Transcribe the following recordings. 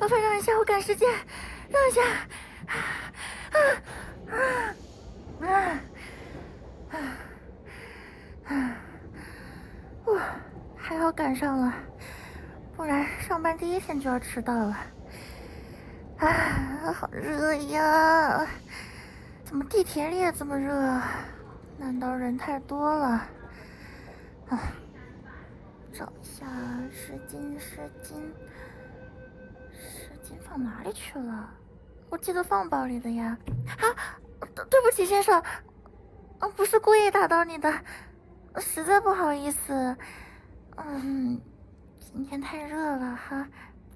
麻烦让一下，我赶时间，让一下。哇，还好赶上了，不然上班第一天就要迟到了。好热呀！怎么地铁里也这么热？难道人太多了？找一下湿巾，湿巾放哪里去了？我记得放包里的呀。对不起，先生，不是故意打到你的，实在不好意思。今天太热了哈。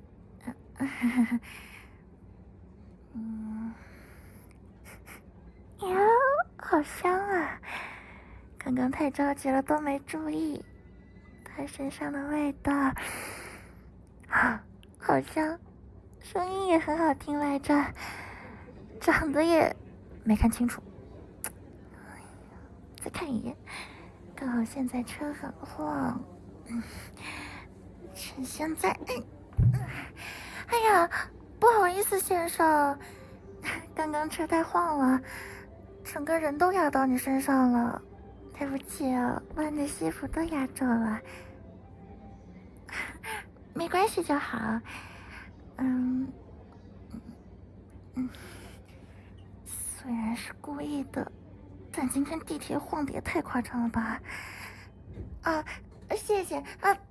呀，好香啊！刚刚太着急了，都没注意他身上的味道。好香，声音也很好听来着，长得也没看清楚。再看一眼，刚好现在车很晃，趁现在。哎呀，不好意思，先生，刚刚车太晃了，整个人都压到你身上了，对不起啊，把你的西服都压皱了。没关系就好。虽然是故意的，但今天地铁晃得也太夸张了吧？谢谢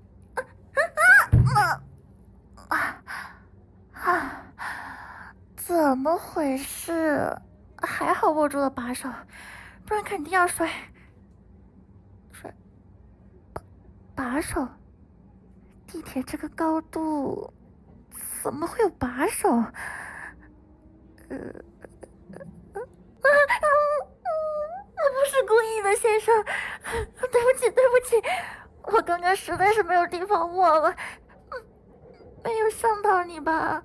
怎么回事？还好握住了把手，不然肯定要摔。把手？地铁这个高度，怎么会有把手？我不是故意的，先生，对不起，我刚刚实在是没有地方握了，没有伤到你吧？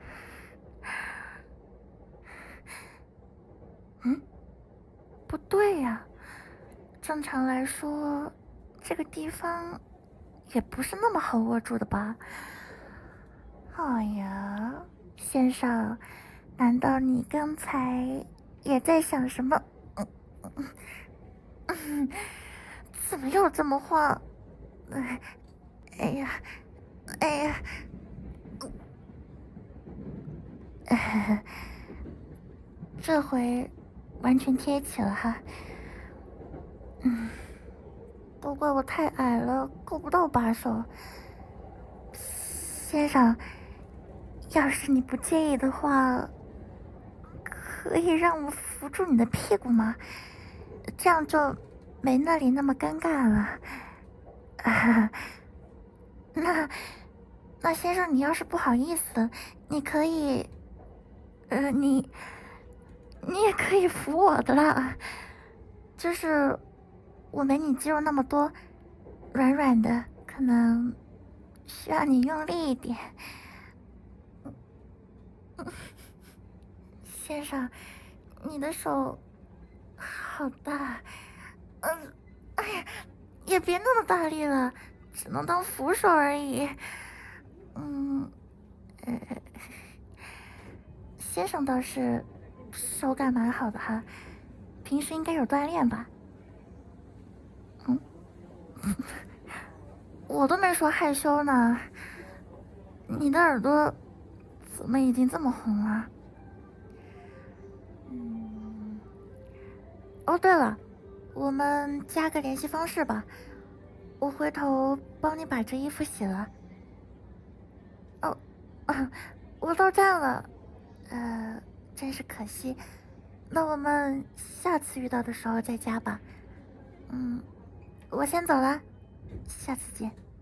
不对呀，正常来说，这个地方也不是那么好握住的吧？哎呀，先生，难道你刚才也在想什么？怎么又这么晃？哎呀，哎呀，这回完全贴起了哈。都怪我太矮了，够不到把手。先生，要是你不介意的话，可以让我扶住你的屁股吗？这样就没那里那么尴尬了。那先生，你要是不好意思，你可以，你也可以扶我的啦。就是我没你肌肉那么多，软软的，可能需要你用力一点。先生，你的手好大，哎呀，也别那么大力了，只能当扶手而已。呃，先生倒是手感蛮好的哈，平时应该有锻炼吧？我都没说害羞呢，你的耳朵怎么已经这么红了？哦，对了，我们加个联系方式吧，我回头帮你把这衣服洗了。哦，我到站了，真是可惜。那我们下次遇到的时候再加吧。我先走了，下次见。